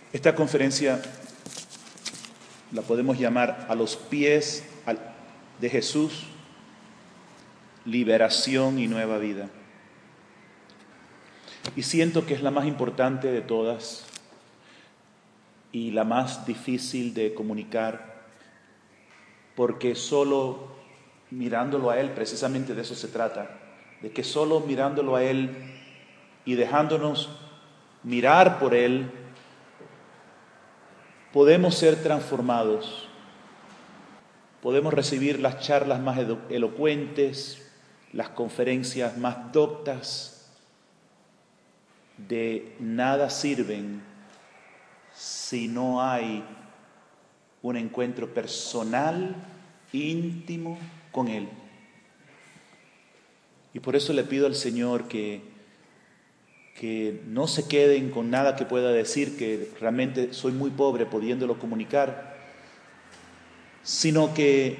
Esta conferencia la podemos llamar A los pies de Jesús, liberación y nueva vida. Y siento que es la más importante de todas y la más difícil de comunicar, porque solo mirándolo a Él, precisamente de eso se trata, de que solo mirándolo a Él y dejándonos mirar por Él, podemos ser transformados, podemos recibir las charlas más elocuentes, las conferencias más doctas. De nada sirven si no hay un encuentro personal, íntimo con Él. Y por eso le pido al Señor que no se queden con nada que pueda decir, que realmente soy muy pobre pudiéndolo comunicar, sino que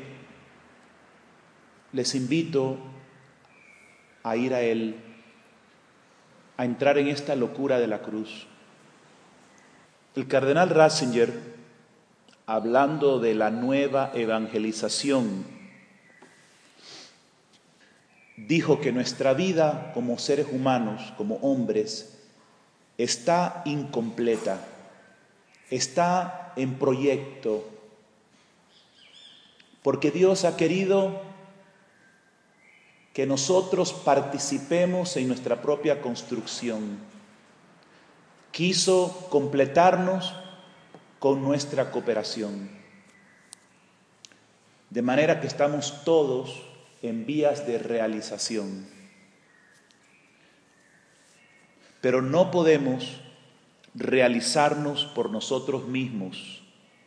les invito a ir a Él, a entrar en esta locura de la cruz. El cardenal Ratzinger, hablando de la nueva evangelización, dijo que nuestra vida como seres humanos, como hombres, está incompleta, está en proyecto, porque Dios ha querido que nosotros participemos en nuestra propia construcción. Quiso completarnos con nuestra cooperación. De manera que estamos todos en vías de realización. Pero no podemos realizarnos por nosotros mismos.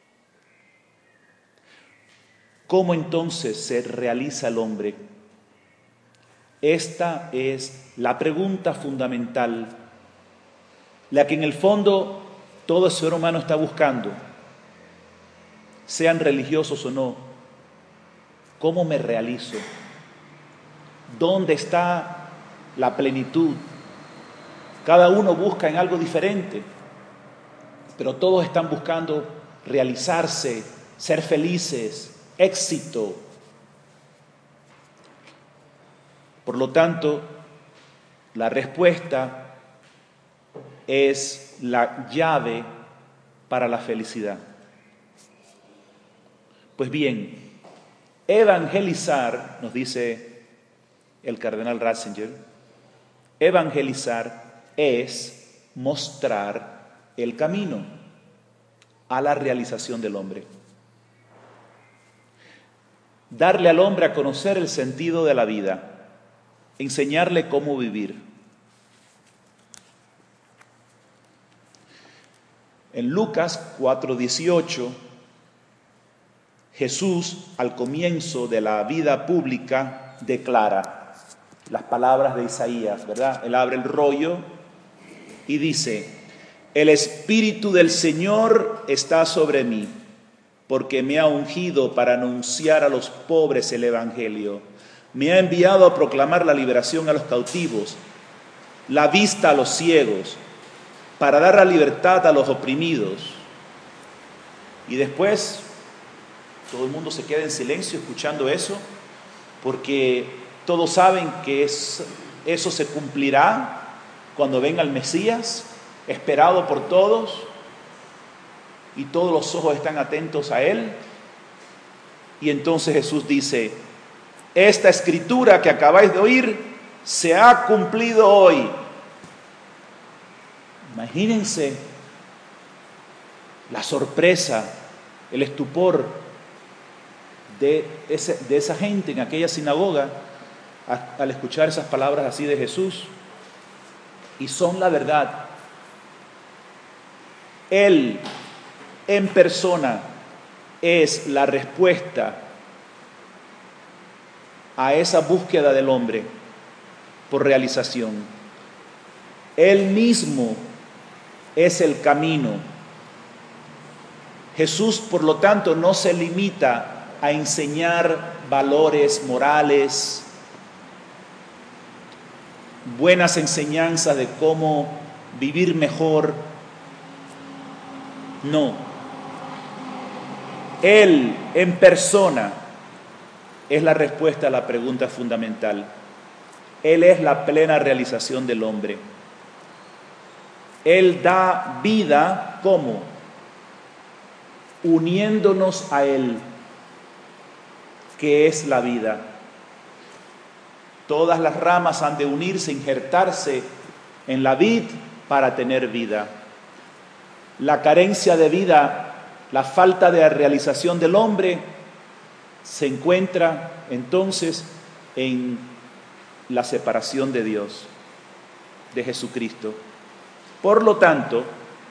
¿Cómo entonces se realiza el hombre? Esta es la pregunta fundamental, la que en el fondo todo ser humano está buscando, sean religiosos o no. ¿Cómo me realizo? ¿Dónde está la plenitud? Cada uno busca en algo diferente, pero todos están buscando realizarse, ser felices, éxito. Por lo tanto, la respuesta es la llave para la felicidad. Pues bien, evangelizar, nos dice el cardenal Ratzinger, evangelizar es mostrar el camino a la realización del hombre. Darle al hombre a conocer el sentido de la vida, enseñarle cómo vivir. En Lucas 4:18, Jesús, al comienzo de la vida pública, declara las palabras de Isaías, ¿verdad? Él abre el rollo y dice: el Espíritu del Señor está sobre mí, porque me ha ungido para anunciar a los pobres el Evangelio. Me ha enviado a proclamar la liberación a los cautivos, la vista a los ciegos, para dar la libertad a los oprimidos. Y después todo el mundo se queda en silencio escuchando eso, porque todos saben que eso se cumplirá cuando venga el Mesías, esperado por todos, y todos los ojos están atentos a Él. Y entonces Jesús dice: esta escritura que acabáis de oír se ha cumplido hoy. Imagínense la sorpresa, el estupor de esa gente en aquella sinagoga al escuchar esas palabras así de Jesús. Y son la verdad. Él en persona es la respuesta a esa búsqueda del hombre por realización. Él mismo es el camino. Jesús, por lo tanto, no se limita a enseñar valores morales, buenas enseñanzas de cómo vivir mejor. No. Él en persona es la respuesta a la pregunta fundamental. Él es la plena realización del hombre. Él da vida, ¿cómo? Uniéndonos a Él, que es la vida. Todas las ramas han de unirse, injertarse en la vid para tener vida. La carencia de vida, la falta de realización del hombre, se encuentra entonces en la separación de Dios, de Jesucristo. Por lo tanto,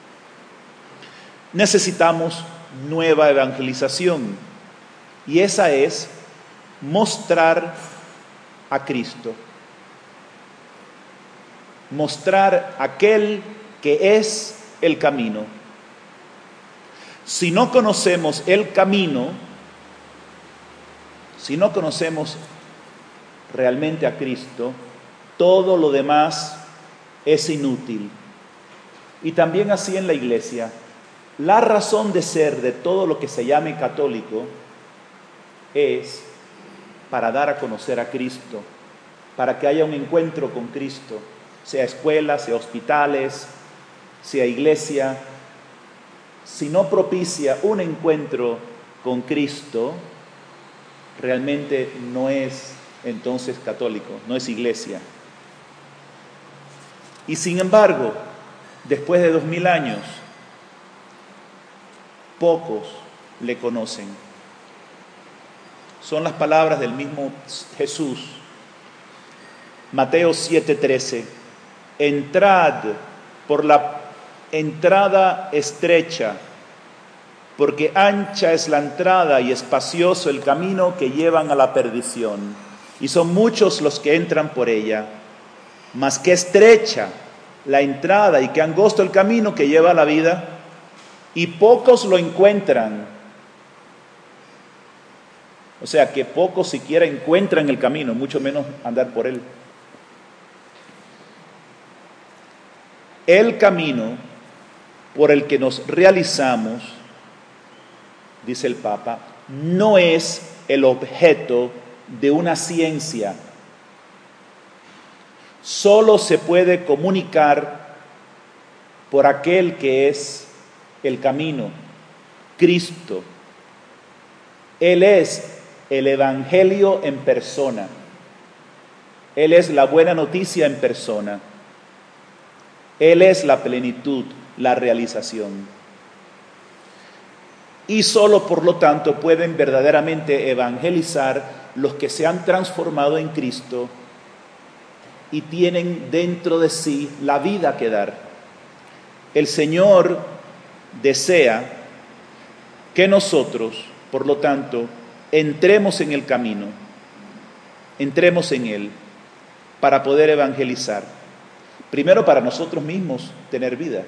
necesitamos nueva evangelización, y esa es mostrar a Cristo, mostrar aquel que es el camino. Si no conocemos el camino, si no conocemos realmente a Cristo, todo lo demás es inútil. Y también así en la iglesia. La razón de ser de todo lo que se llame católico es para dar a conocer a Cristo, para que haya un encuentro con Cristo, sea escuela, sea hospitales, sea iglesia. Si no propicia un encuentro con Cristo, realmente no es entonces católico, no es iglesia. Y sin embargo, después de 2000 años, pocos le conocen. Son las palabras del mismo Jesús. Mateo 7:13. Entrad por la entrada estrecha, porque ancha es la entrada y espacioso el camino que llevan a la perdición, y son muchos los que entran por ella. Mas qué estrecha la entrada y qué angosto el camino que lleva a la vida, y pocos lo encuentran. O sea, que pocos siquiera encuentran el camino, mucho menos andar por él. El camino por el que nos realizamos, dice el Papa, no es el objeto de una ciencia. Solo se puede comunicar por aquel que es el camino, Cristo. Él es el Evangelio en persona. Él es la buena noticia en persona. Él es la plenitud, la realización. Y solo por lo tanto pueden verdaderamente evangelizar los que se han transformado en Cristo y tienen dentro de sí la vida que dar. El Señor desea que nosotros, por lo tanto, entremos en el camino, entremos en él para poder evangelizar. Primero, para nosotros mismos tener vida.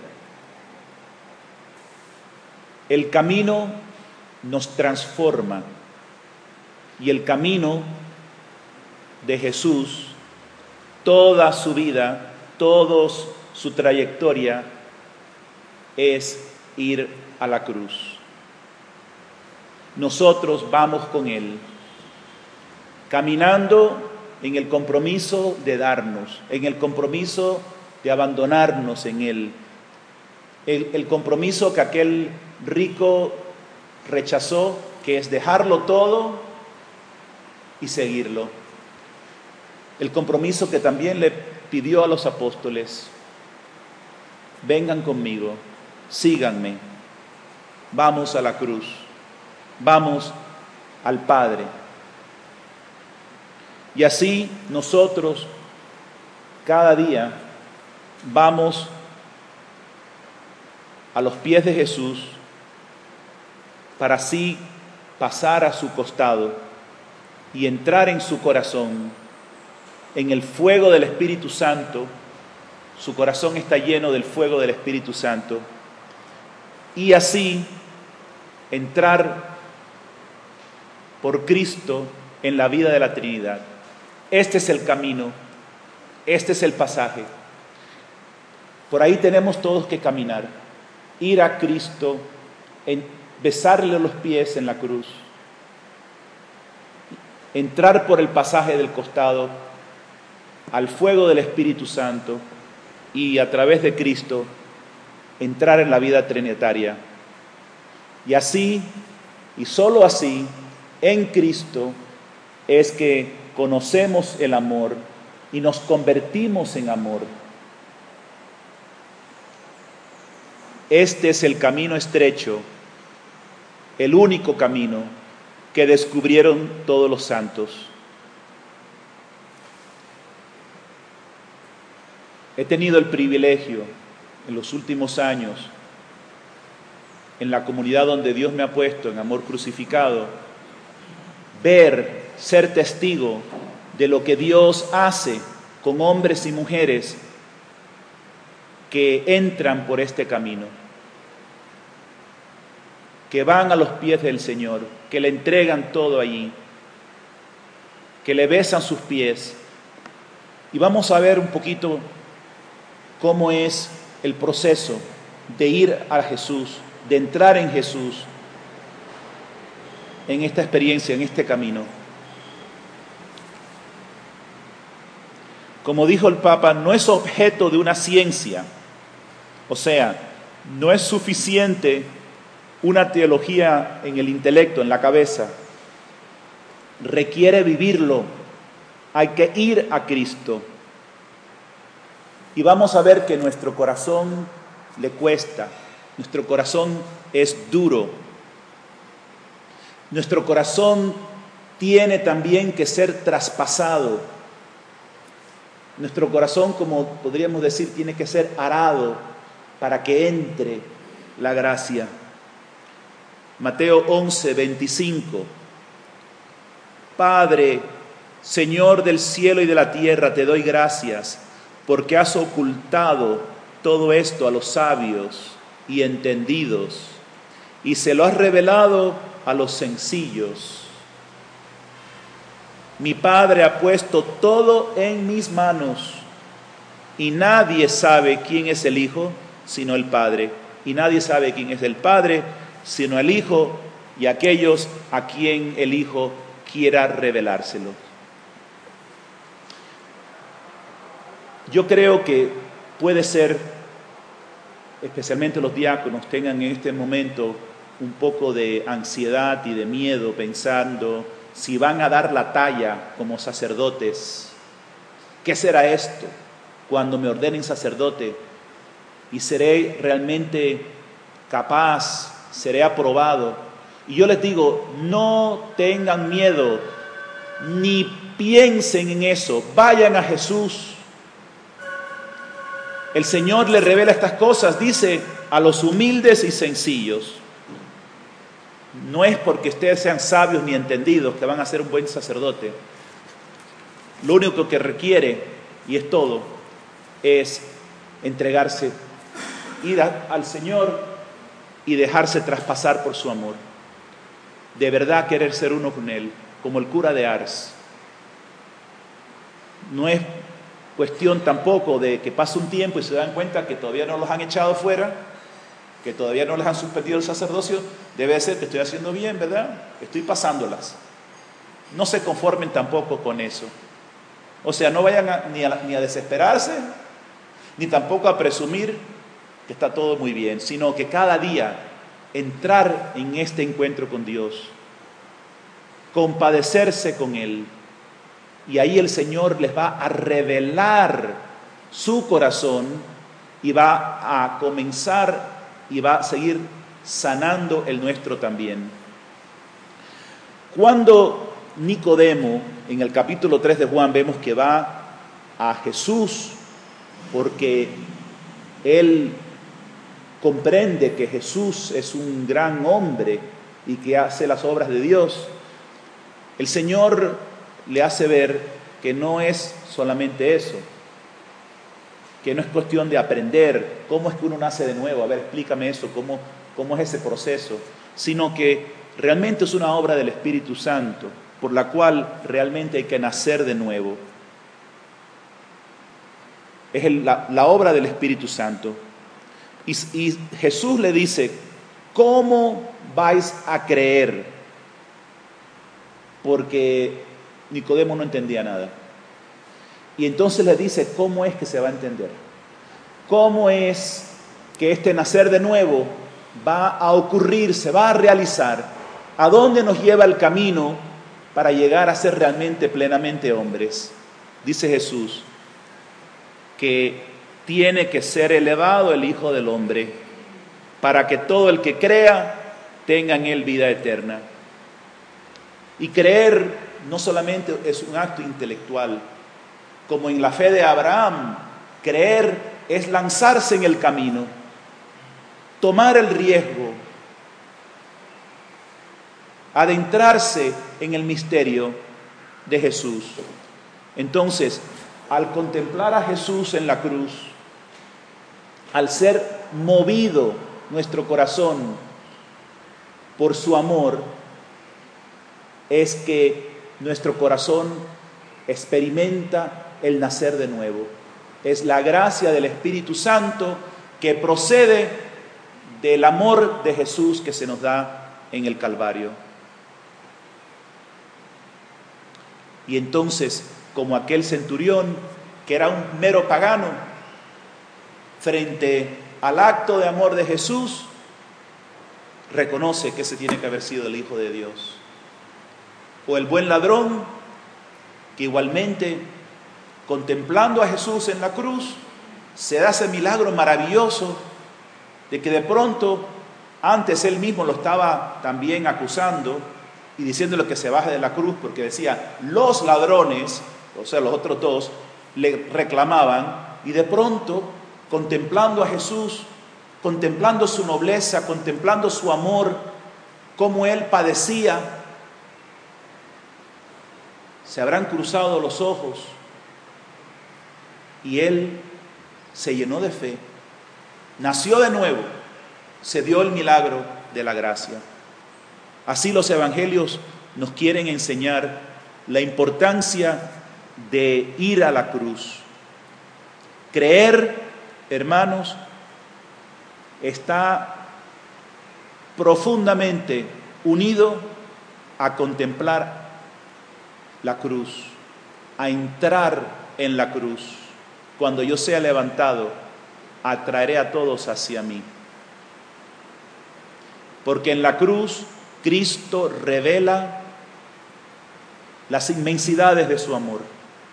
El camino nos transforma y el camino de Jesús, toda su vida, toda su trayectoria es ir a la cruz. Nosotros vamos con Él, caminando en el compromiso de darnos, en el compromiso de abandonarnos en Él, el compromiso que aquel rico rechazó, que es dejarlo todo y seguirlo. El compromiso que también le pidió a los apóstoles: vengan conmigo, síganme, vamos a la cruz, vamos al Padre. Y así nosotros cada día vamos a los pies de Jesús para así pasar a su costado y entrar en su corazón, en el fuego del Espíritu Santo. Su corazón está lleno del fuego del Espíritu Santo, y así entrar por Cristo en la vida de la Trinidad. Este es el camino, este es el pasaje. Por ahí tenemos todos que caminar. ir a Cristo, besarle los pies en la cruz, entrar por el pasaje del costado al fuego del Espíritu Santo y a través de Cristo entrar en la vida trinitaria. Y así, y solo así, en Cristo es que conocemos el amor y nos convertimos en amor. Este es el camino estrecho, el único camino que descubrieron todos los santos. He tenido el privilegio en los últimos años, en la comunidad donde Dios me ha puesto en amor crucificado, ver, ser testigo de lo que Dios hace con hombres y mujeres que entran por este camino, que van a los pies del Señor, que le entregan todo allí, que le besan sus pies. Y vamos a ver un poquito cómo es el proceso de ir a Jesús, de entrar en Jesús, en esta experiencia, en este camino. Como dijo el Papa, no es objeto de una ciencia, o sea, no es suficiente una teología en el intelecto, en la cabeza. Requiere vivirlo, hay que ir a Cristo. Y vamos a ver que nuestro corazón le cuesta, nuestro corazón es duro. Nuestro corazón tiene también que ser traspasado. Nuestro corazón, como podríamos decir, tiene que ser arado para que entre la gracia. Mateo 11:25. Padre, Señor del cielo y de la tierra, te doy gracias porque has ocultado todo esto a los sabios y entendidos y se lo has revelado a los sencillos. Mi Padre ha puesto todo en mis manos y nadie sabe quién es el Hijo sino el Padre, y nadie sabe quién es el Padre sino el Hijo y aquellos a quien el Hijo quiera revelárselo. Yo creo que puede ser, especialmente los diáconos, tengan en este momento un poco de ansiedad y de miedo pensando si van a dar la talla como sacerdotes. ¿Qué será esto cuando me ordenen sacerdote? ¿Y seré realmente capaz? ¿Seré aprobado? Y yo les digo, no tengan miedo, ni piensen en eso, vayan a Jesús. El Señor le revela estas cosas, dice, a los humildes y sencillos. No es porque ustedes sean sabios ni entendidos que van a ser un buen sacerdote. Lo único que requiere, y es todo, es entregarse, ir al Señor y dejarse traspasar por su amor. De verdad querer ser uno con Él, como el cura de Ars. No es cuestión tampoco de que pase un tiempo y se dan cuenta que todavía no los han echado fuera, que todavía no les han suspendido el sacerdocio. Debe ser que estoy haciendo bien, ¿verdad? Estoy pasándolas. No se conformen tampoco con eso. O sea, no vayan ni a desesperarse, ni tampoco a presumir que está todo muy bien, sino que cada día entrar en este encuentro con Dios, compadecerse con Él, y ahí el Señor les va a revelar su corazón y va a comenzar y va a seguir sanando el nuestro también. Cuando Nicodemo, en el capítulo 3 de Juan, vemos que va a Jesús porque él comprende que Jesús es un gran hombre y que hace las obras de Dios, el Señor le hace ver que no es solamente eso, que no es cuestión de aprender cómo es que uno nace de nuevo, a ver, explícame eso, cómo es ese proceso, sino que realmente es una obra del Espíritu Santo, por la cual realmente hay que nacer de nuevo. Es la obra del Espíritu Santo. Y Jesús le dice, ¿cómo vais a creer? Porque Nicodemo no entendía nada. Y entonces le dice, ¿cómo es que se va a entender? ¿Cómo es que este nacer de nuevo va a ocurrir, se va a realizar? ¿A dónde nos lleva el camino para llegar a ser realmente, plenamente hombres? Dice Jesús que tiene que ser elevado el Hijo del Hombre para que todo el que crea tenga en él vida eterna. Y creer no solamente es un acto intelectual, como en la fe de Abraham, creer es lanzarse en el camino, tomar el riesgo, adentrarse en el misterio de Jesús. Entonces, al contemplar a Jesús en la cruz, al ser movido nuestro corazón por su amor, es que nuestro corazón experimenta el nacer de nuevo. Es la gracia del Espíritu Santo que procede del amor de Jesús que se nos da en el Calvario. Y entonces, como aquel centurión que era un mero pagano, frente al acto de amor de Jesús, reconoce que ese tiene que haber sido el Hijo de Dios. O el buen ladrón, que igualmente, contemplando a Jesús en la cruz, se da ese milagro maravilloso de que de pronto, antes él mismo lo estaba también acusando y diciéndole que se baje de la cruz, porque decía, los ladrones, o sea, los otros dos, le reclamaban, y de pronto, contemplando a Jesús, contemplando su nobleza, contemplando su amor, cómo él padecía, se habrán cruzado los ojos y él se llenó de fe, nació de nuevo, se dio el milagro de la gracia. Así los evangelios nos quieren enseñar la importancia de ir a la cruz. Creer, hermanos, está profundamente unido a contemplar la cruz, a entrar en la cruz. Cuando yo sea levantado, atraeré a todos hacia mí. Porque en la cruz Cristo revela las inmensidades de su amor.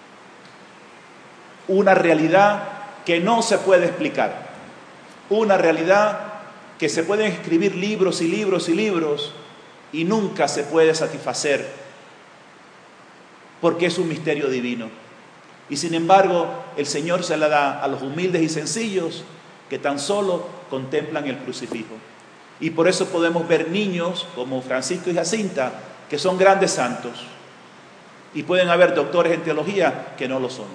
Una realidad que no se puede explicar. Una realidad que se pueden escribir libros y libros y libros y nunca se puede satisfacer, porque es un misterio divino. Y sin embargo, el Señor se la da a los humildes y sencillos que tan solo contemplan el crucifijo. Y por eso podemos ver niños como Francisco y Jacinta, que son grandes santos. Y pueden haber doctores en teología que no lo son.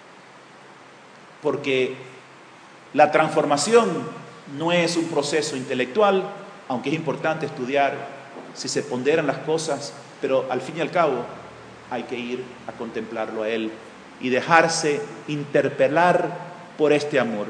Porque la transformación no es un proceso intelectual, aunque es importante estudiar si se ponderan las cosas, pero al fin y al cabo hay que ir a contemplarlo a Él y dejarse interpelar por este amor.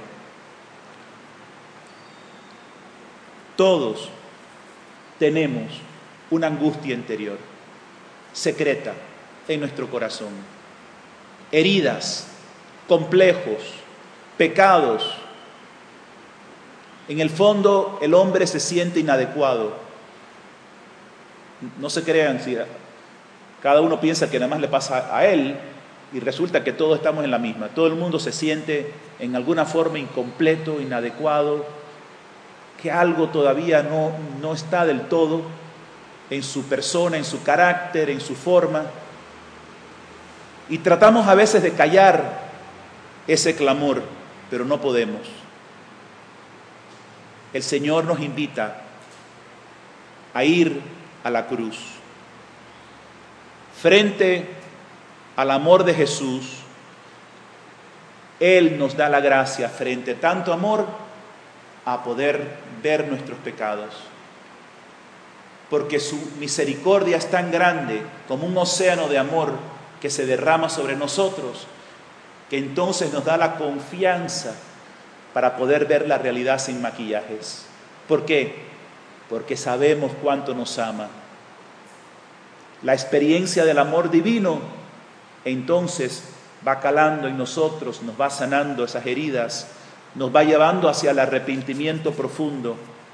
Todos tenemos una angustia interior, secreta en nuestro corazón, heridas, complejos, pecados. En el fondo, el hombre se siente inadecuado. No se crean, si cada uno piensa que nada más le pasa a él y resulta que todos estamos en la misma. Todo el mundo se siente en alguna forma incompleto, inadecuado, que algo todavía no está del todo en su persona, en su carácter, en su forma. Y tratamos a veces de callar ese clamor, pero no podemos. El Señor nos invita a ir a la cruz. Frente al amor de Jesús, Él nos da la gracia, frente a tanto amor, a poder ver nuestros pecados. Porque su misericordia es tan grande como un océano de amor que se derrama sobre nosotros, que entonces nos da la confianza para poder ver la realidad sin maquillajes. ¿Por qué? Porque sabemos cuánto nos ama. La experiencia del amor divino entonces va calando en nosotros, nos va sanando esas heridas, nos va llevando hacia el arrepentimiento profundo.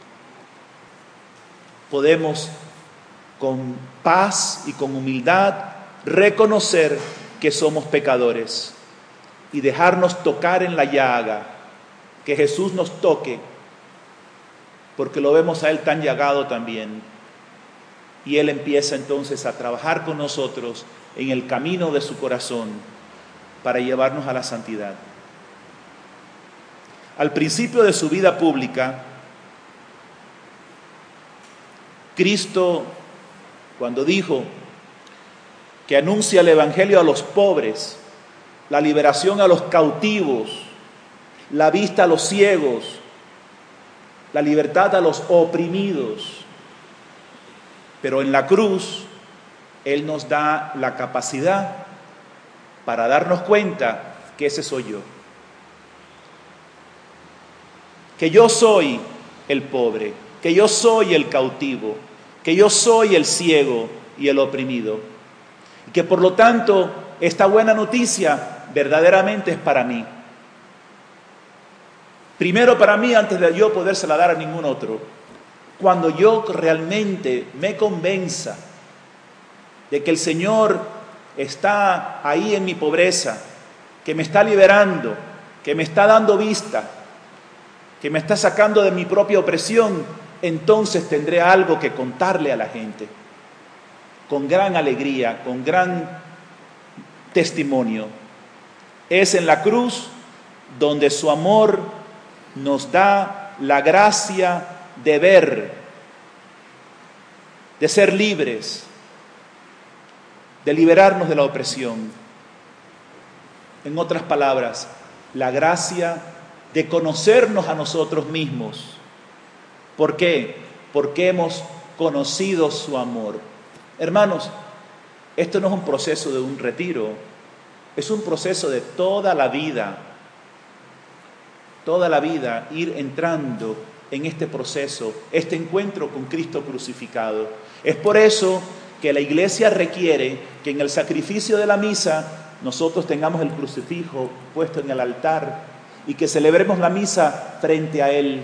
Podemos con paz y con humildad reconocer que somos pecadores y dejarnos tocar en la llaga, que Jesús nos toque, porque lo vemos a Él tan llagado también. Y Él empieza entonces a trabajar con nosotros en el camino de su corazón para llevarnos a la santidad. Al principio de su vida pública, Cristo, cuando dijo que anuncia el Evangelio a los pobres, la liberación a los cautivos, la vista a los ciegos, la libertad a los oprimidos, pero en la cruz Él nos da la capacidad para darnos cuenta que ese soy yo. Que yo soy el pobre, que yo soy el cautivo, que yo soy el ciego y el oprimido. Y que por lo tanto esta buena noticia verdaderamente es para mí. Primero para mí antes de yo podérsela dar a ningún otro. Cuando yo realmente me convenza de que el Señor está ahí en mi pobreza, que me está liberando, que me está dando vista, que me está sacando de mi propia opresión, entonces tendré algo que contarle a la gente, con gran alegría, con gran testimonio. Es en la cruz donde su amor nos da la gracia de ver, de ser libres, de liberarnos de la opresión. En otras palabras, la gracia de conocernos a nosotros mismos. ¿Por qué? Porque hemos conocido su amor. Hermanos, esto no es un proceso de un retiro, es un proceso de toda la vida ir entrando en este proceso, este encuentro con Cristo crucificado. Es por eso que la iglesia requiere que en el sacrificio de la misa nosotros tengamos el crucifijo puesto en el altar y que celebremos la misa frente a Él.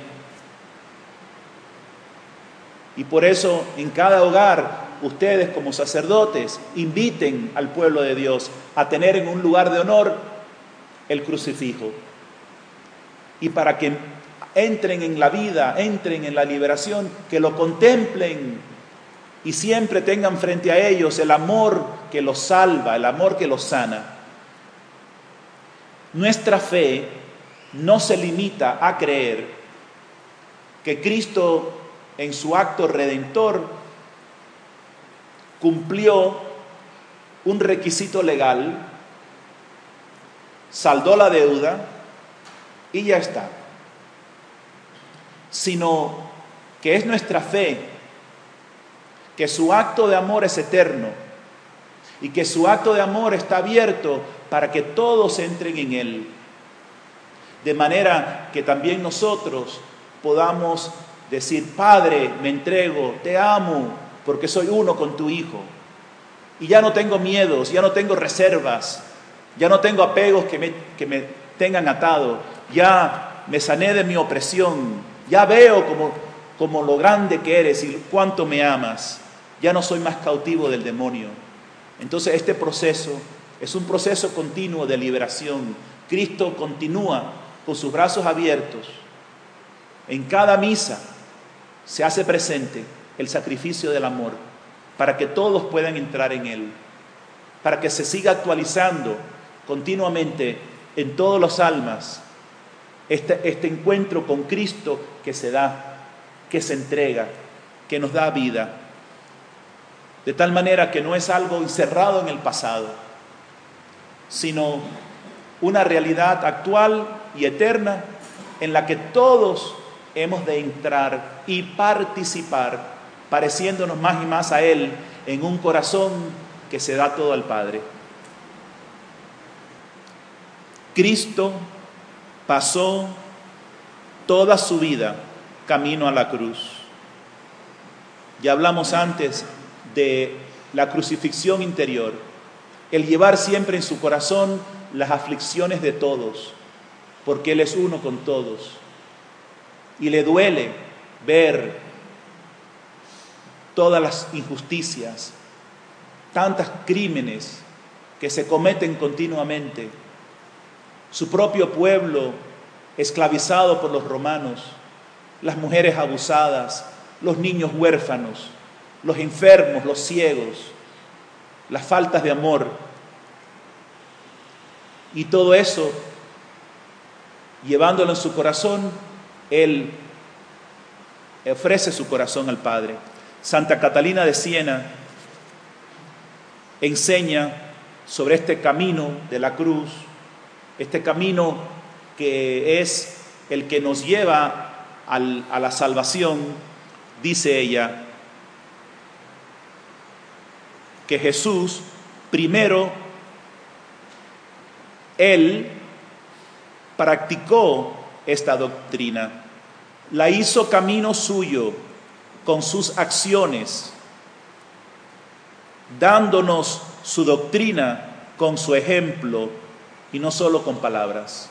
Y por eso en cada hogar ustedes como sacerdotes inviten al pueblo de Dios a tener en un lugar de honor el crucifijo. Y para que entren en la vida, entren en la liberación, que lo contemplen y siempre tengan frente a ellos el amor que los salva, el amor que los sana. Nuestra fe no se limita a creer que Cristo en su acto redentor cumplió un requisito legal, saldó la deuda y ya está, sino que es nuestra fe que su acto de amor es eterno y que su acto de amor está abierto para que todos entren en él, de manera que también nosotros podamos decir: Padre, me entrego, te amo, porque soy uno con tu Hijo. Y ya no tengo miedos, ya no tengo reservas, ya no tengo apegos que me tengan atado. Ya me sané de mi opresión, ya veo como lo grande que eres y cuánto me amas. Ya no soy más cautivo del demonio. Entonces este proceso es un proceso continuo de liberación. Cristo continúa con sus brazos abiertos. En cada misa se hace presente el sacrificio del amor para que todos puedan entrar en él, para que se siga actualizando continuamente en todas las almas este encuentro con Cristo que se da, que se entrega, que nos da vida, de tal manera que no es algo encerrado en el pasado, sino una realidad actual y eterna en la que todos hemos de entrar y participar, pareciéndonos más y más a Él en un corazón que se da todo al Padre. Cristo pasó toda su vida camino a la cruz. Ya hablamos antes de la crucifixión interior, el llevar siempre en su corazón las aflicciones de todos, porque Él es uno con todos. Y le duele ver todas las injusticias, tantos crímenes que se cometen continuamente. Su propio pueblo esclavizado por los romanos, las mujeres abusadas, los niños huérfanos, los enfermos, los ciegos, las faltas de amor. Y todo eso, llevándolo en su corazón, Él ofrece su corazón al Padre. Santa Catalina de Siena enseña sobre este camino de la cruz, este camino que es el que nos lleva a la salvación. Dice ella que Jesús, primero, Él practicó esta doctrina, la hizo camino suyo con sus acciones, dándonos su doctrina con su ejemplo y no solo con palabras.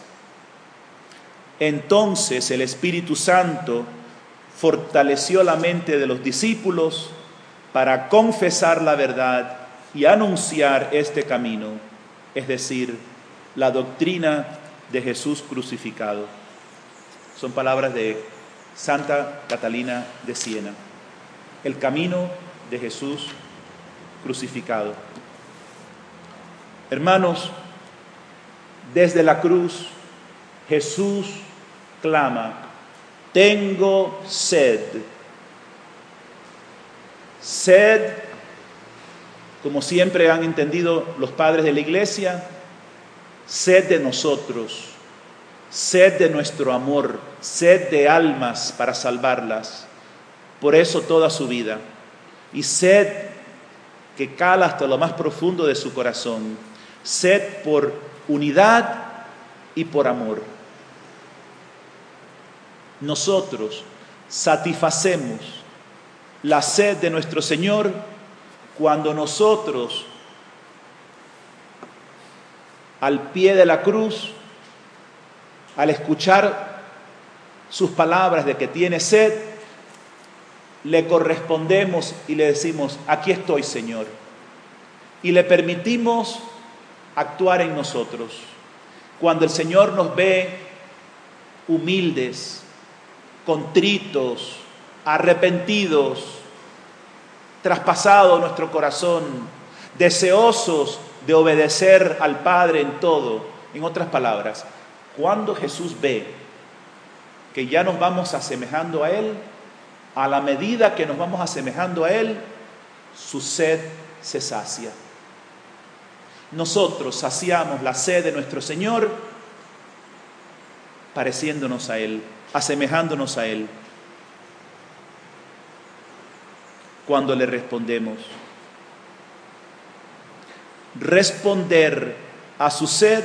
Entonces el Espíritu Santo fortaleció la mente de los discípulos para confesar la verdad y anunciar este camino, es decir, la doctrina de Jesús crucificado. Son palabras de Santa Catalina de Siena. El camino de Jesús crucificado. Hermanos, desde la cruz, Jesús clama: tengo sed. Sed, como siempre han entendido los padres de la Iglesia, sed de nosotros, sed de nuestro amor, sed de almas para salvarlas. Por eso toda su vida. Y sed que cala hasta lo más profundo de su corazón. Sed por unidad y por amor. Nosotros satisfacemos la sed de nuestro Señor cuando nosotros, al pie de la cruz, al escuchar sus palabras de que tiene sed, le correspondemos y le decimos: aquí estoy, Señor. Y le permitimos actuar en nosotros. Cuando el Señor nos ve humildes, contritos, arrepentidos, traspasado nuestro corazón, deseosos de obedecer al Padre en todo. En otras palabras, cuando Jesús ve que ya nos vamos asemejando a Él, a la medida que nos vamos asemejando a Él, su sed se sacia. Nosotros saciamos la sed de nuestro Señor pareciéndonos a Él, asemejándonos a Él, cuando le respondemos. Responder a su sed,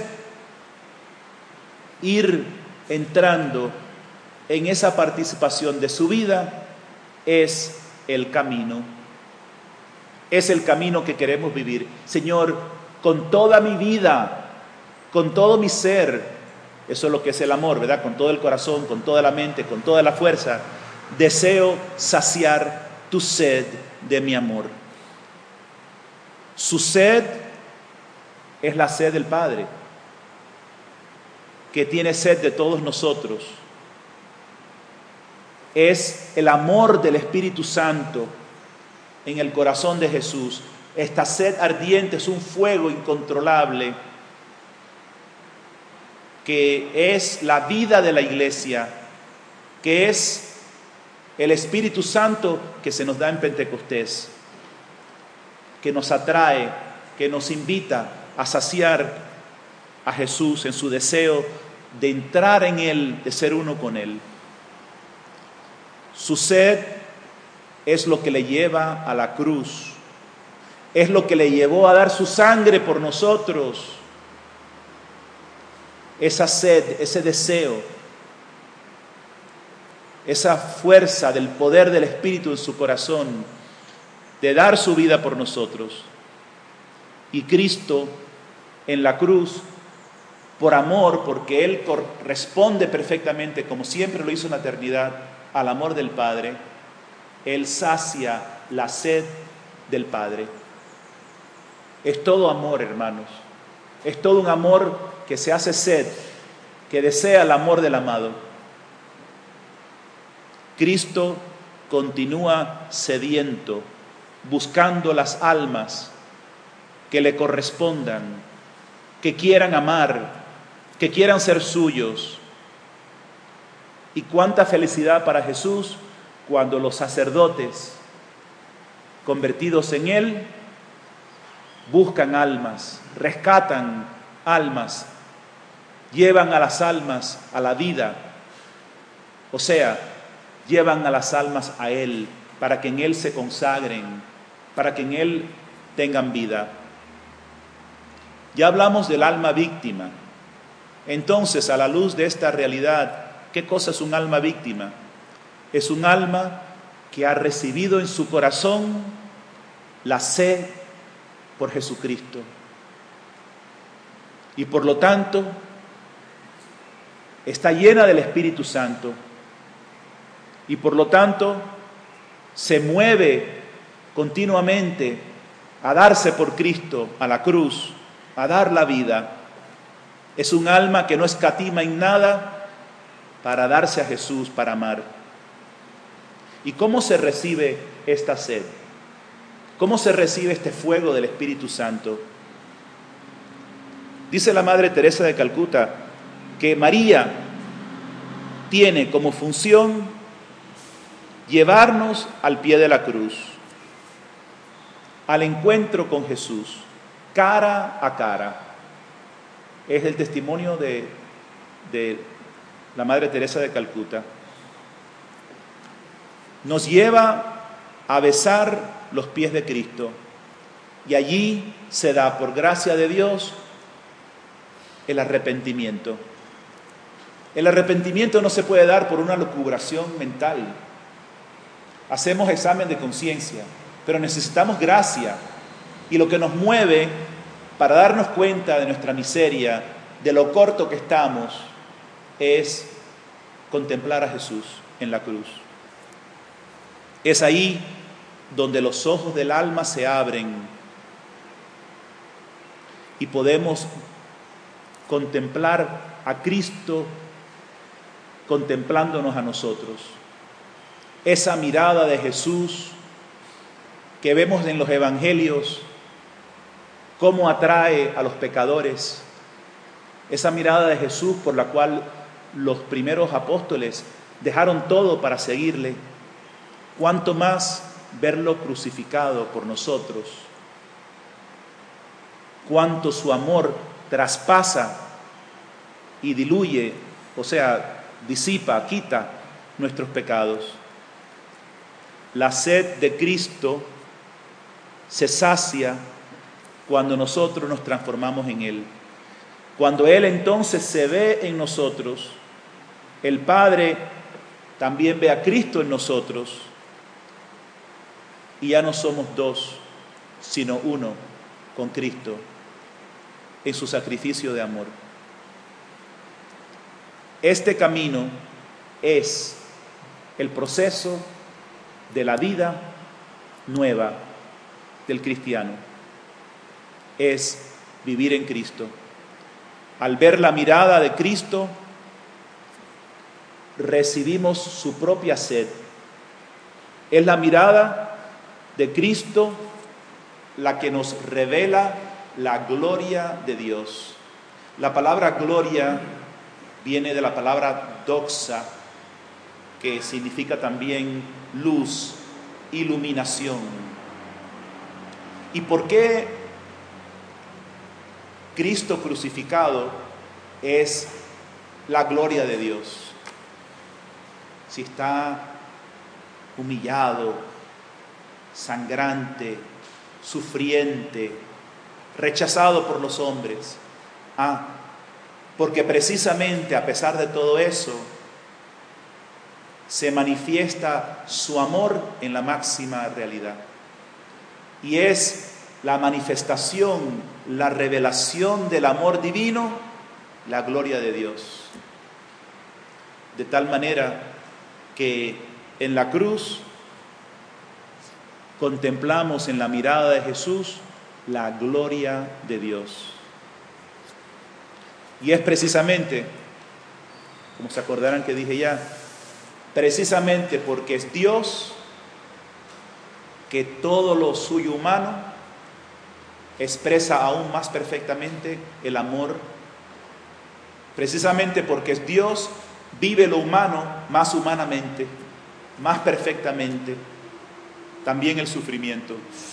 ir entrando en esa participación de su vida, es el camino. Es el camino que queremos vivir. Señor, con toda mi vida, con todo mi ser, eso es lo que es el amor, ¿verdad? Con todo el corazón, con toda la mente, con toda la fuerza, deseo saciar tu sed de mi amor. Su sed es la sed del Padre, que tiene sed de todos nosotros. Es el amor del Espíritu Santo en el corazón de Jesús. Esta sed ardiente es un fuego incontrolable que es la vida de la Iglesia, que es el Espíritu Santo que se nos da en Pentecostés, que nos atrae, que nos invita a saciar a Jesús en su deseo de entrar en Él, de ser uno con Él. Su sed es lo que le lleva a la cruz, es lo que le llevó a dar su sangre por nosotros. Esa sed, ese deseo esa fuerza del poder del Espíritu en su corazón, de dar su vida por nosotros. Y Cristo en la cruz, por amor, porque Él corresponde perfectamente, como siempre lo hizo en la eternidad, al amor del Padre, Él sacia la sed del Padre. Es todo amor, hermanos. Es todo un amor que se hace sed, que desea el amor del amado. Cristo continúa sediento, buscando las almas que le correspondan, que quieran amar, que quieran ser suyos. Y cuánta felicidad para Jesús cuando los sacerdotes convertidos en Él buscan almas, rescatan almas, llevan a las almas a la vida, o sea, llevan a las almas a Él, para que en Él se consagren, para que en Él tengan vida. Ya hablamos del alma víctima. Entonces, a la luz de esta realidad, ¿qué cosa es un alma víctima? Es un alma que ha recibido en su corazón la sed por Jesucristo. Y por lo tanto, está llena del Espíritu Santo. Y por lo tanto, se mueve continuamente a darse por Cristo a la cruz, a dar la vida. Es un alma que no escatima en nada para darse a Jesús, para amar. ¿Y cómo se recibe esta sed? ¿Cómo se recibe este fuego del Espíritu Santo? Dice la Madre Teresa de Calcuta que María tiene como función llevarnos al pie de la cruz, al encuentro con Jesús, cara a cara. Es el testimonio de la Madre Teresa de Calcuta. Nos lleva a besar los pies de Cristo y allí se da, por gracia de Dios, el arrepentimiento. El arrepentimiento no se puede dar por una lucubración mental. Hacemos examen de conciencia, pero necesitamos gracia. Y lo que nos mueve para darnos cuenta de nuestra miseria, de lo corto que estamos, es contemplar a Jesús en la cruz. Es ahí donde los ojos del alma se abren y podemos contemplar a Cristo contemplándonos a nosotros. Esa mirada de Jesús que vemos en los evangelios, cómo atrae a los pecadores. Esa mirada de Jesús por la cual los primeros apóstoles dejaron todo para seguirle. Cuánto más verlo crucificado por nosotros. Cuánto su amor traspasa y diluye, o sea, disipa, quita nuestros pecados. La sed de Cristo se sacia cuando nosotros nos transformamos en Él. Cuando Él entonces se ve en nosotros, el Padre también ve a Cristo en nosotros y ya no somos dos, sino uno con Cristo en su sacrificio de amor. Este camino es el proceso de la vida nueva del cristiano. Es vivir en Cristo. Al ver la mirada de Cristo, recibimos su propia sed. Es la mirada de Cristo la que nos revela la gloria de Dios. La palabra gloria viene de la palabra doxa, que significa también luz, iluminación. ¿Y por qué Cristo crucificado es la gloria de Dios? Si está humillado, sangrante, sufriente, rechazado por los hombres. Porque precisamente a pesar de todo eso, se manifiesta su amor en la máxima realidad. Y es la manifestación, la revelación del amor divino, la gloria de Dios. De tal manera que en la cruz contemplamos en la mirada de Jesús la gloria de Dios. Y es precisamente, como se acordarán que dije ya, precisamente porque es Dios que todo lo suyo humano expresa aún más perfectamente el amor. Precisamente porque es Dios, vive lo humano más humanamente, más perfectamente, también el sufrimiento.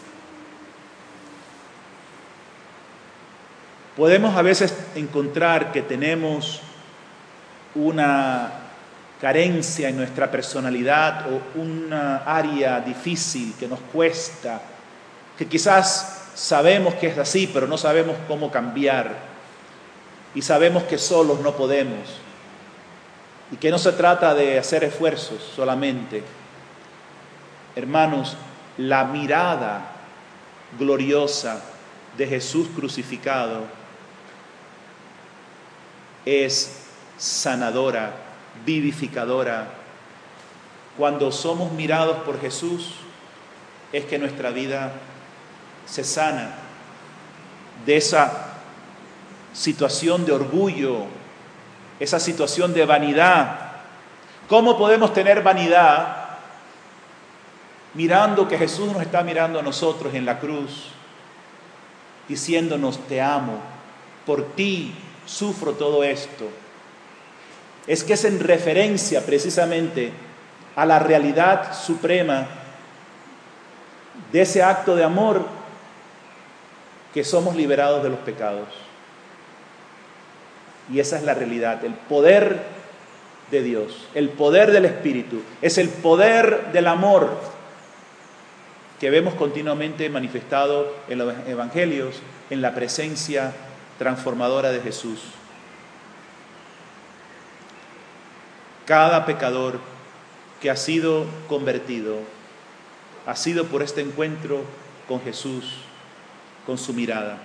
Podemos a veces encontrar que tenemos una carencia en nuestra personalidad o una área difícil que nos cuesta, que quizás sabemos que es así, pero no sabemos cómo cambiar, y sabemos que solos no podemos, y que no se trata de hacer esfuerzos solamente. Hermanos, la mirada gloriosa de Jesús crucificado es sanadora, vivificadora. Cuando somos mirados por Jesús, es que nuestra vida se sana de esa situación de orgullo, esa situación de vanidad. ¿Cómo podemos tener vanidad mirando que Jesús nos está mirando a nosotros en la cruz, diciéndonos: te amo, por ti sufro todo esto? Es que es en referencia precisamente a la realidad suprema de ese acto de amor que somos liberados de los pecados. Y esa es la realidad, el poder de Dios, el poder del Espíritu, es el poder del amor que vemos continuamente manifestado en los evangelios, en la presencia transformadora de Jesús. Cada pecador que ha sido convertido ha sido por este encuentro con Jesús, con su mirada.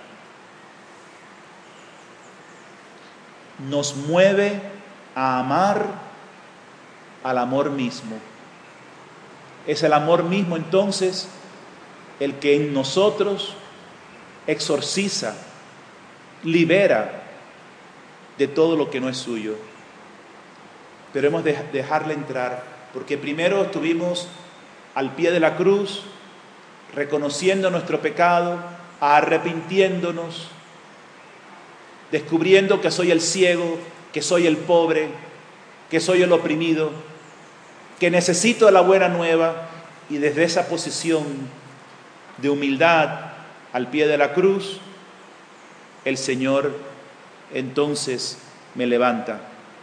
Nos mueve a amar al amor mismo. Es el amor mismo entonces el que en nosotros exorciza, libera de todo lo que no es suyo. Pero hemos de dejarle entrar, porque primero estuvimos al pie de la cruz, reconociendo nuestro pecado, arrepintiéndonos, descubriendo que soy el ciego, que soy el pobre, que soy el oprimido, que necesito de la buena nueva, y desde esa posición de humildad al pie de la cruz, el Señor entonces me levanta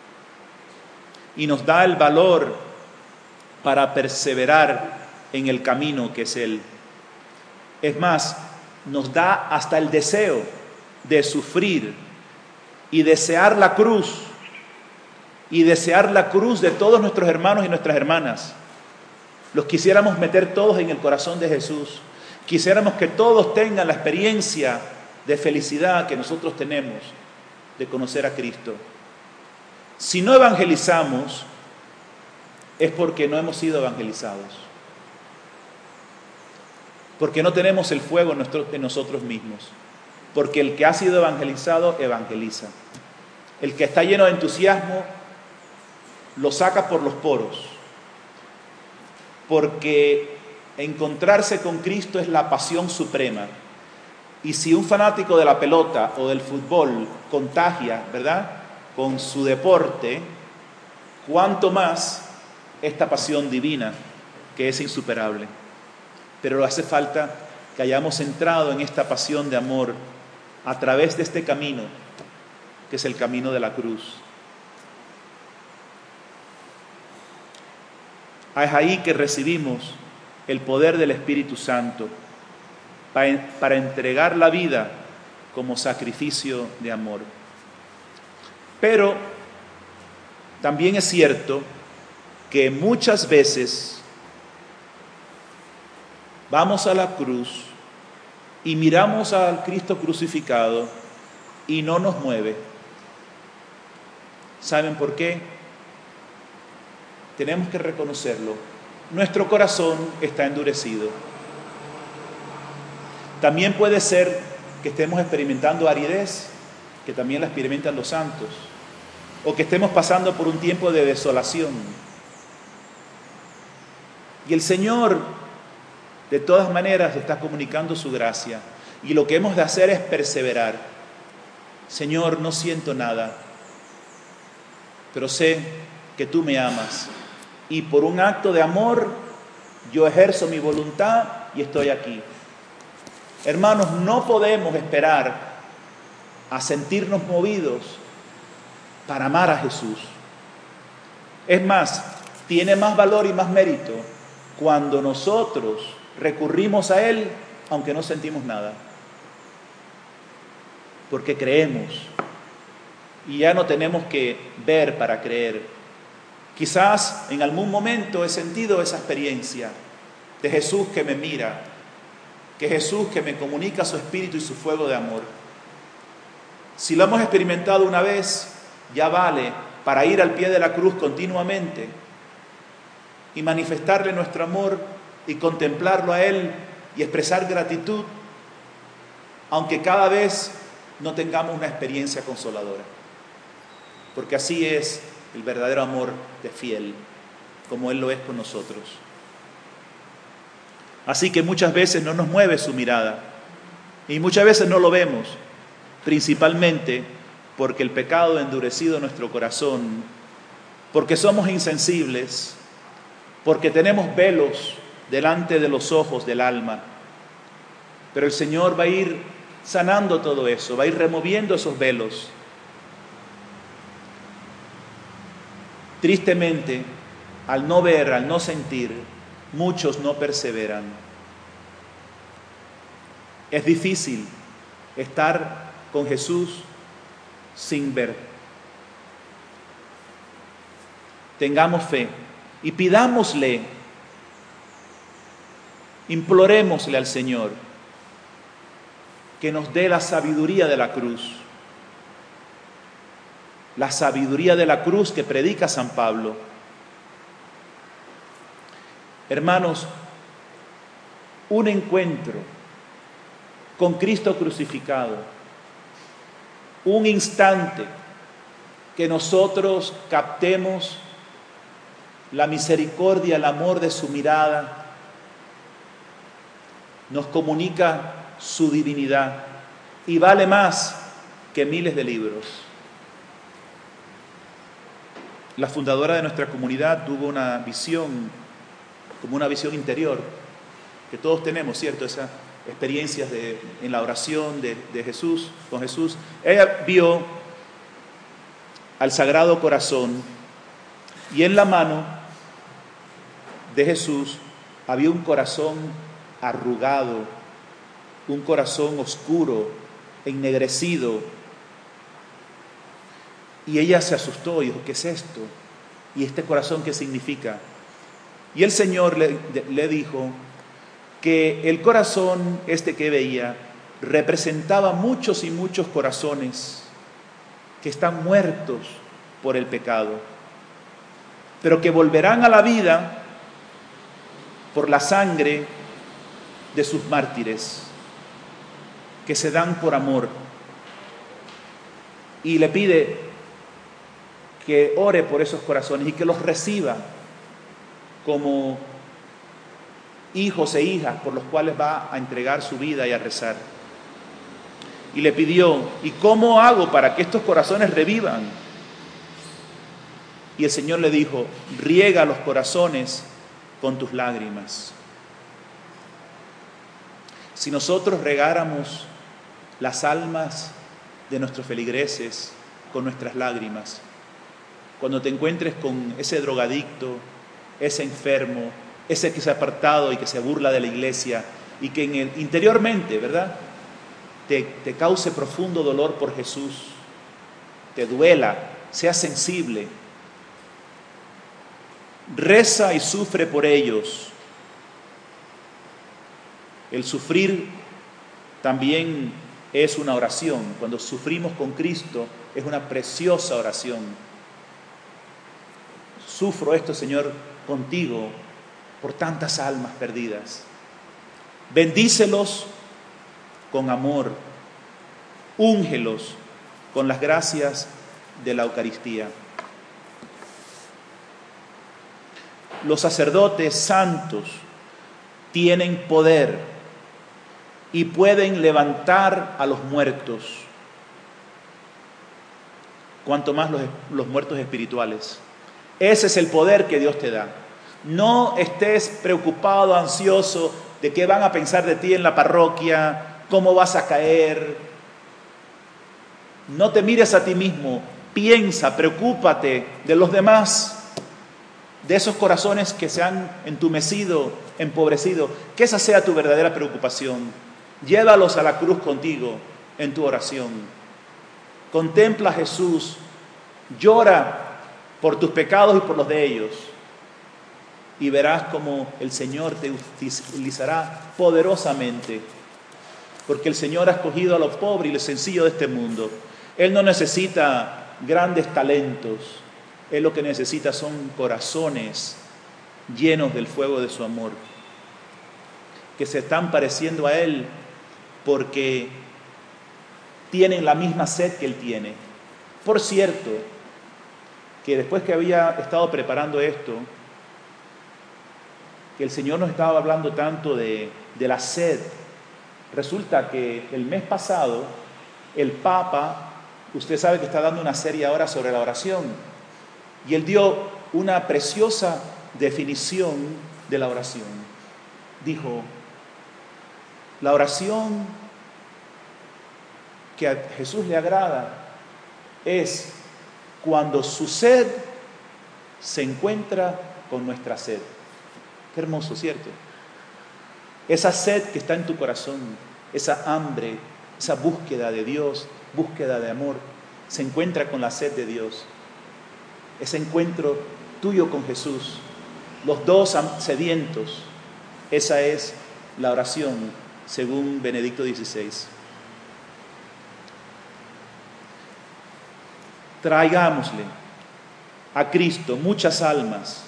y nos da el valor para perseverar en el camino que es Él. Es más, nos da hasta el deseo de sufrir y desear la cruz, y desear la cruz de todos nuestros hermanos y nuestras hermanas. Los quisiéramos meter todos en el corazón de Jesús. Quisiéramos que todos tengan la experiencia de felicidad que nosotros tenemos de conocer a Cristo. Si no evangelizamos, es porque no hemos sido evangelizados. Porque no tenemos el fuego en nosotros mismos. Porque el que ha sido evangelizado, evangeliza. El que está lleno de entusiasmo, lo saca por los poros. Porque encontrarse con Cristo es la pasión suprema. Y si un fanático de la pelota o del fútbol contagia, ¿verdad?, con su deporte, cuánto más esta pasión divina que es insuperable. Pero hace falta que hayamos entrado en esta pasión de amor a través de este camino, que es el camino de la cruz. Es ahí que recibimos el poder del Espíritu Santo para entregar la vida como sacrificio de amor. Pero también es cierto que muchas veces vamos a la cruz y miramos al Cristo crucificado y no nos mueve. ¿Saben por qué? Tenemos que reconocerlo. Nuestro corazón está endurecido. También puede ser que estemos experimentando aridez, que también la experimentan los santos, o que estemos pasando por un tiempo de desolación. Y el Señor, de todas maneras, está comunicando su gracia. Y lo que hemos de hacer es perseverar. Señor, no siento nada, pero sé que tú me amas. Y por un acto de amor, yo ejerzo mi voluntad y estoy aquí. Hermanos, no podemos esperar a sentirnos movidos para amar a Jesús. Es más, tiene más valor y más mérito cuando nosotros recurrimos a Él, aunque no sentimos nada. Porque creemos. Y ya no tenemos que ver para creer. Quizás en algún momento he sentido esa experiencia de Jesús que me mira, que Jesús que me comunica su espíritu y su fuego de amor. Si lo hemos experimentado una vez, ya vale para ir al pie de la cruz continuamente y manifestarle nuestro amor y contemplarlo a Él y expresar gratitud, aunque cada vez no tengamos una experiencia consoladora. Porque así es el verdadero amor de fiel, como Él lo es con nosotros. Así que muchas veces no nos mueve su mirada y muchas veces no lo vemos, principalmente porque el pecado ha endurecido nuestro corazón, porque somos insensibles, porque tenemos velos delante de los ojos del alma. Pero el Señor va a ir sanando todo eso, va a ir removiendo esos velos. Tristemente, al no ver, al no sentir, muchos no perseveran. Es difícil estar con Jesús sin ver. Tengamos fe y pidámosle, implorémosle al Señor que nos dé la sabiduría de la cruz. La sabiduría de la cruz que predica San Pablo. Hermanos, un encuentro con Cristo crucificado, un instante que nosotros captemos la misericordia, el amor de su mirada, nos comunica su divinidad y vale más que miles de libros. La fundadora de nuestra comunidad tuvo una visión, como una visión interior, que todos tenemos, ¿cierto? Esas experiencias en la oración de Jesús, con Jesús. Ella vio al Sagrado Corazón y en la mano de Jesús había un corazón arrugado, un corazón oscuro, ennegrecido. Y ella se asustó y dijo, ¿qué es esto? ¿Y este corazón qué significa? Y el Señor le dijo que el corazón que veía representaba muchos y muchos corazones que están muertos por el pecado, pero que volverán a la vida por la sangre de sus mártires, que se dan por amor. Y le pide que ore por esos corazones y que los reciba como hijos e hijas por los cuales va a entregar su vida y a rezar. Y le pidió, ¿y cómo hago para que estos corazones revivan? Y el Señor le dijo, riega los corazones con tus lágrimas. Si nosotros regáramos las almas de nuestros feligreses con nuestras lágrimas, cuando te encuentres con ese drogadicto, ese enfermo, ese que se ha apartado y que se burla de la iglesia y que interiormente, ¿verdad?, te cause profundo dolor por Jesús, te duela, sea sensible. Reza y sufre por ellos. El sufrir también es una oración. Cuando sufrimos con Cristo es una preciosa oración. Sufro esto, Señor, contigo por tantas almas perdidas. Bendícelos con amor. Úngelos con las gracias de la Eucaristía. Los sacerdotes santos tienen poder y pueden levantar a los muertos, cuanto más los muertos espirituales. Ese es el poder que Dios te da. No estés preocupado, ansioso de qué van a pensar de ti en la parroquia, cómo vas a caer. No te mires a ti mismo, piensa, preocúpate de los demás, de esos corazones que se han entumecido, empobrecido. Que esa sea tu verdadera preocupación. Llévalos a la cruz contigo en tu oración. Contempla a Jesús, llora por tus pecados y por los de ellos, y verás cómo el Señor te utilizará poderosamente, porque el Señor ha escogido a lo pobre y lo sencillo de este mundo. Él no necesita grandes talentos, Él lo que necesita son corazones llenos del fuego de su amor, que se están pareciendo a Él porque tienen la misma sed que Él tiene. Por cierto, que después que había estado preparando esto, que el Señor nos estaba hablando tanto de la sed, resulta que el mes pasado el Papa, usted sabe que está dando una serie ahora sobre la oración, y él dio una preciosa definición de la oración. Dijo: la oración que a Jesús le agrada es cuando su sed se encuentra con nuestra sed. Qué hermoso, ¿cierto? Esa sed que está en tu corazón, esa hambre, esa búsqueda de Dios, búsqueda de amor, se encuentra con la sed de Dios. Ese encuentro tuyo con Jesús, los dos sedientos, esa es la oración según Benedicto XVI. Traigámosle a Cristo muchas almas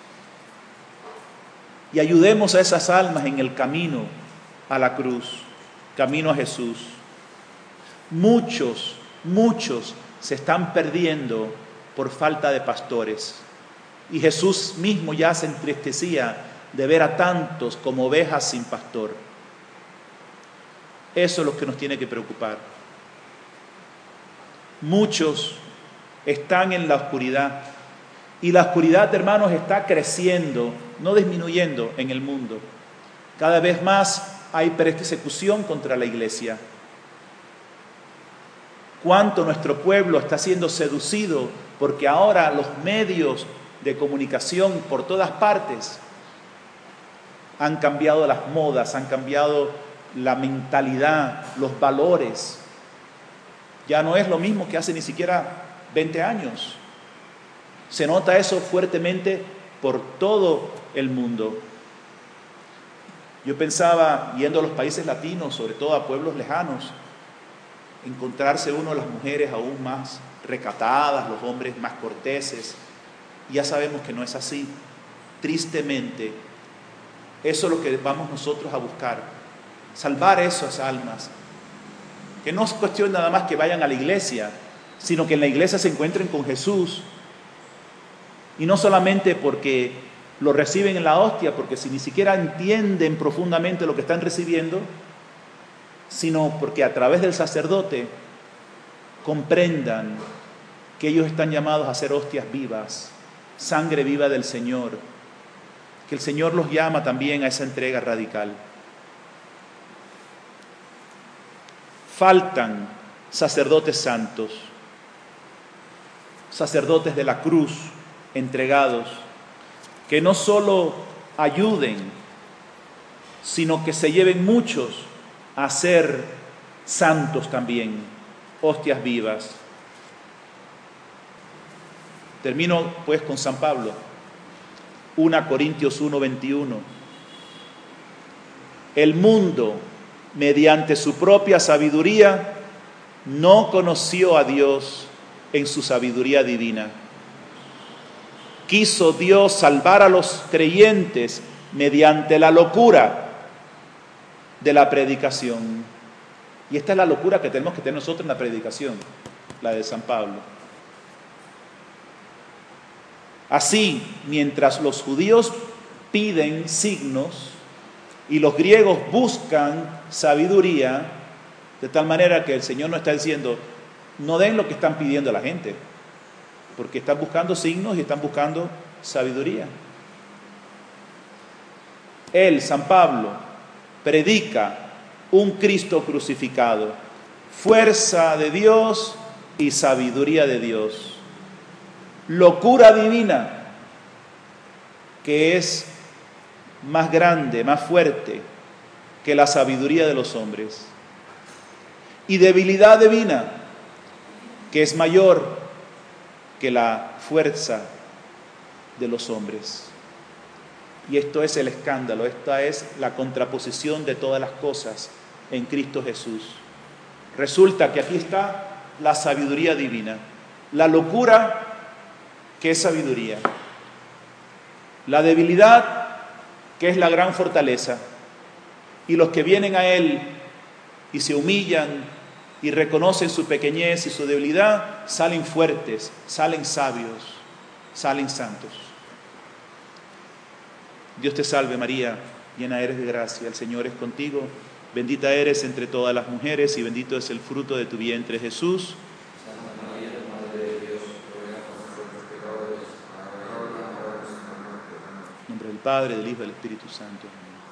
y ayudemos a esas almas en el camino a la cruz, camino a Jesús. Muchos se están perdiendo por falta de pastores, y Jesús mismo ya se entristecía de ver a tantos como ovejas sin pastor. Eso es lo que nos tiene que preocupar. Muchos están en la oscuridad, y la oscuridad, hermanos, está creciendo, no disminuyendo en el mundo. Cada vez más hay persecución contra la iglesia. Cuánto nuestro pueblo está siendo seducido, porque ahora los medios de comunicación por todas partes han cambiado las modas, han cambiado la mentalidad, los valores. Ya no es lo mismo que hace ni siquiera 20 años. Se nota eso fuertemente por todo el mundo. Yo pensaba, yendo a los países latinos, sobre todo a pueblos lejanos, encontrarse uno las mujeres aún más recatadas, los hombres más corteses. Ya sabemos que no es así. Tristemente, eso es lo que vamos nosotros a buscar, salvar esas almas. Que no es cuestión nada más que vayan a la iglesia, sino que en la iglesia se encuentren con Jesús. Y no solamente porque lo reciben en la hostia, porque si ni siquiera entienden profundamente lo que están recibiendo, sino porque a través del sacerdote comprendan que ellos están llamados a ser hostias vivas, sangre viva del Señor, que el Señor los llama también a esa entrega radical. Faltan sacerdotes santos, sacerdotes de la cruz, entregados, que no solo ayuden, sino que se lleven muchos a ser santos también, hostias vivas. Termino pues con San Pablo. 1 Corintios 1:21. El mundo, mediante su propia sabiduría, no conoció a Dios en su sabiduría divina. Quiso Dios salvar a los creyentes mediante la locura de la predicación. Y esta es la locura que tenemos que tener nosotros en la predicación, la de San Pablo. Así, mientras los judíos piden signos y los griegos buscan sabiduría, de tal manera que el Señor nos está diciendo, no den lo que están pidiendo a la gente, porque están buscando signos y están buscando sabiduría. Él, San Pablo, predica un Cristo crucificado, fuerza de Dios y sabiduría de Dios, locura divina, que es más grande, más fuerte que la sabiduría de los hombres, y debilidad divina, que es mayor que la fuerza de los hombres. Y esto es el escándalo, esta es la contraposición de todas las cosas en Cristo Jesús. Resulta que aquí está la sabiduría divina, la locura que es sabiduría, la debilidad que es la gran fortaleza, y los que vienen a Él y se humillan y reconocen su pequeñez y su debilidad, salen fuertes, salen sabios, salen santos. Dios te salve María, llena eres de gracia, el Señor es contigo, bendita eres entre todas las mujeres y bendito es el fruto de tu vientre Jesús. Santa María, Madre de Dios, ruega por nosotros pecadores, ahora y en la hora de nuestra muerte. Amén. En nombre del Padre, del Hijo y del Espíritu Santo. Amén.